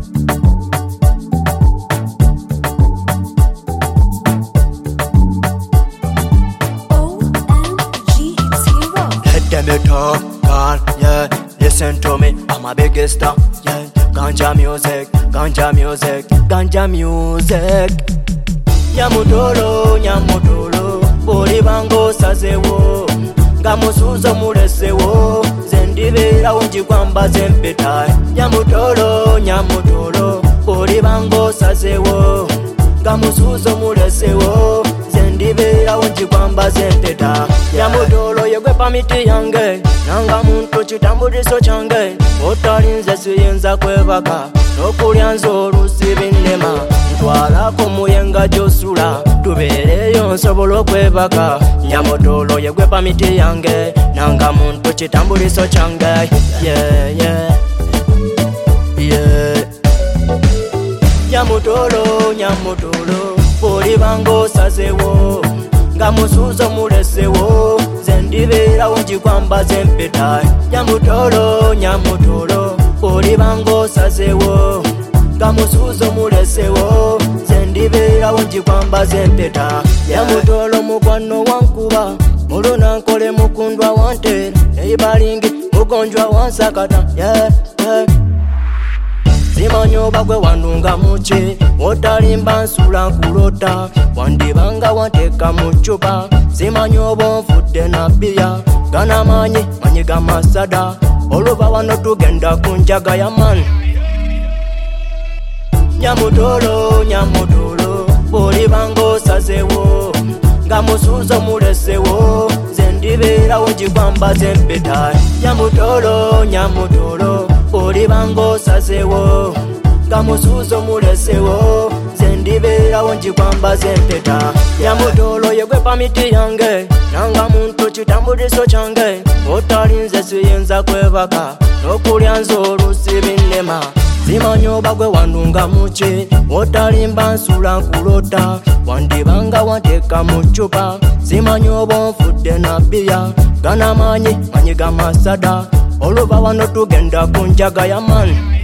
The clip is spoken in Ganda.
Let me talk, God, yeah. Listen to me, I'm a biggest star, yeah. Ganja music, ganja music, ganja music. Nyamutolo, nyamutolo, boli bango sazewo, ngamusuzo mulesewo, zendibera unji kwamba zempeta. Nyamutolo, nyamutolo, boli bango sazewo, ngamusuzo mulesewo, zendibera unji kwamba zempeta. Nyamutolo yegwe pamiti yange, nanga muntu chitambuliso change, otalinze siyinza kwebaka, nokulya nzolusi binnema, ntwalako muyenga gyosula, tubeereyo nsobola okwebaka. Nyamutolo yegwe pamiti yange, nanga muntu chitambuliso change, yeah, yeah, yeah. Nyamutolo, nyamutolo, boli bango sazewo, ngamusuzo mulesewo, zendibera unji kwamba zempeta. Nyamutolo, nyamutolo, boli bango sazewo, ngamusuzo mulesewo, zendibera unji kwamba zempeta. Nyamutolo mukwano wankuba, muluna nkole mukundwa wante, eibalingi mugonjwa wansakata, yeah, yeah. Simanyo bagwe wandunga muche, otalimba nsula nkulota, wandibanga wanteka muchupa. Simanyo bonfudde na bia, gana manyi gamasada, oluva wano tugenda kunjaga ya man. Nyamutolo, nyamutolo, boli bango sazewo, ngamusuzo mulesewo, zendibera unji kwamba zempeta. Nyamutolo, nyamutolo, boli bango sazewo, ngamusuzo mulesewo, zendibera unji kwamba zempeta. Nyamutolo yegwe pamiti yange, nanga muntu chitambuliso change, otalinze siyinza kwebaka, nokulya nzolusi binnema. Simanyo bagwe wandunga muche, otalimba nsula nkulota, wandibanga wanteka muchupa. Simanyo bonfudde na bia, gana manyi gamasada, oluva wano tugenda kunjaga ya man.